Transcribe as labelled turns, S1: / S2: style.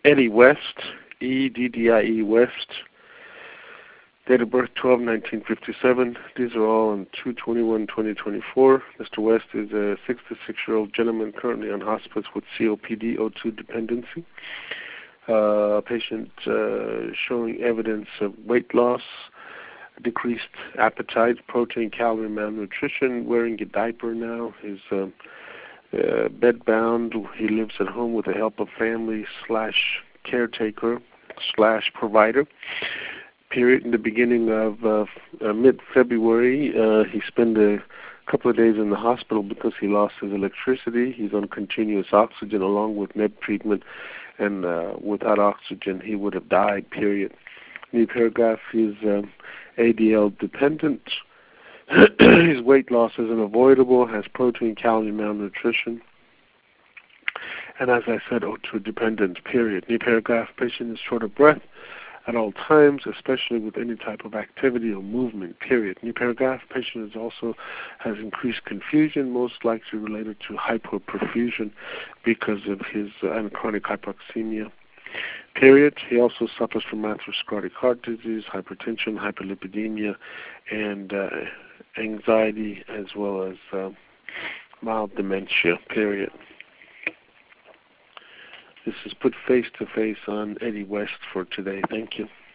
S1: Eddie West, E-D-D-I-E West. Date of birth 12/1957. These are all on 2/21/2024. Mr. West is a 66-year-old gentleman currently on hospice with COPD, O2 dependency. Patient showing evidence of weight loss, decreased appetite, protein, calorie malnutrition, wearing a diaper now. He's bedbound. He lives at home with the help of family / caretaker / provider. Period. In the beginning of mid-February, he spent a couple of days in the hospital because he lost his electricity. He's on continuous oxygen along with med treatment, and without oxygen he would have died, period. New paragraph, he's ADL dependent. His weight loss is unavoidable, has protein, calorie malnutrition, and as I said, O2 dependent, period. New paragraph, patient is short of breath at all times, especially with any type of activity or movement, period. New paragraph, patient has increased confusion, most likely related to hypoperfusion because of his chronic hypoxemia, period. He also suffers from atherosclerotic heart disease, hypertension, hyperlipidemia, and anxiety, as well as mild dementia, period. This is put face to face on Eddie West for today. Thank you.